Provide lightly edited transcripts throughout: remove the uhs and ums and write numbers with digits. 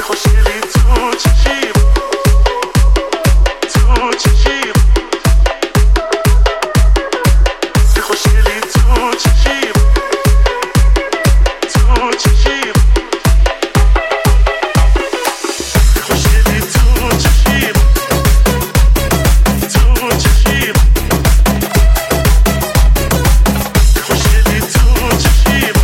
خوشگلی تو چشیم تو چشیم خوشگلی تو چشیم تو چشیم خوشگلی تو چشیم تو چشیم خوشگلی تو چشیم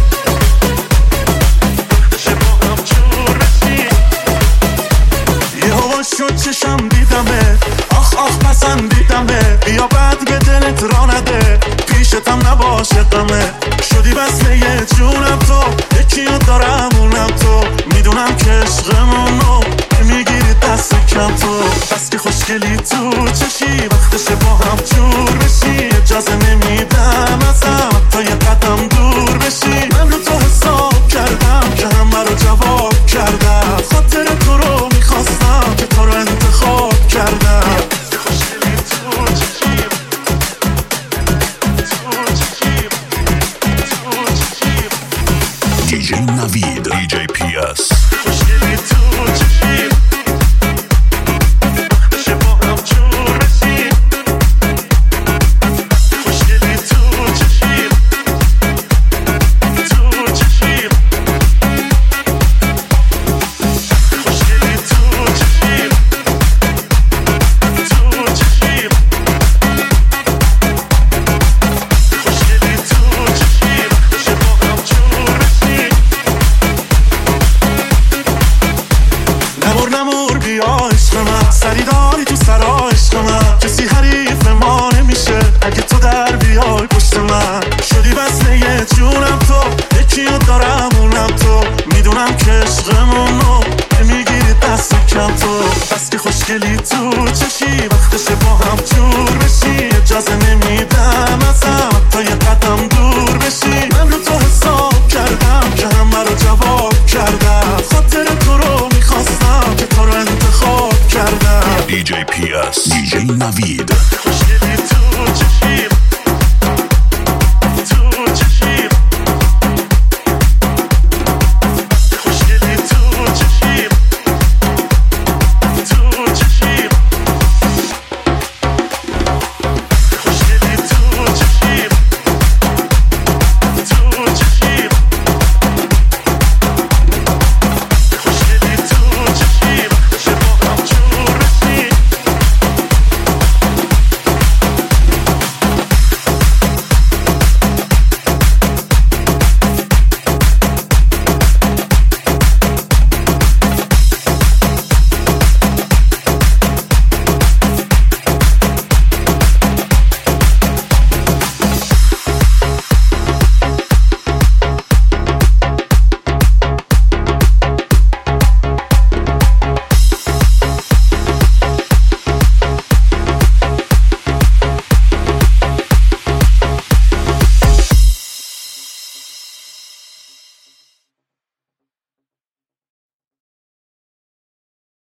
دشه با هم جور بشیم یه هوا شد چشم دیدمه آخ آخ پسندیدمه بیا بعد به دلت را نده پیشتم نباشه غمه شدی وصله یه جونم تو یکی رو دارم اونم تو میدونم که عشقمونو میگیری دست کم تو بس که خوشگلی تو چشی وقتشه با هم جور بشی اجازه نمیدم ازم تا یه قدم دور بشی من رو تو حساب کردم که همه رو جواب کردم خاطر تو رو میخواستم که تو رو انتخاب کردم خوشگلی تو چشیم DJ Navid, DJ PS. خوشگلی تو چشیم دشه با هم جور بشیم خوشگلی تو چشیم تو چشیم خوشگلی تو چشیم تو چشیم خوشگلی تو چشیم دشه با هم جور بشیم نمور بیا عشق من سری داری تو سرا عشق من کسی حریف ما نمیشه اگه تو در بیای پشت من شدی وصله یه جونم تو یکی رو دارم اونم تو میدونم که عشقمونو میگیری دست کم تو بس که خوشگلی تو چشی وقتشه با هم جون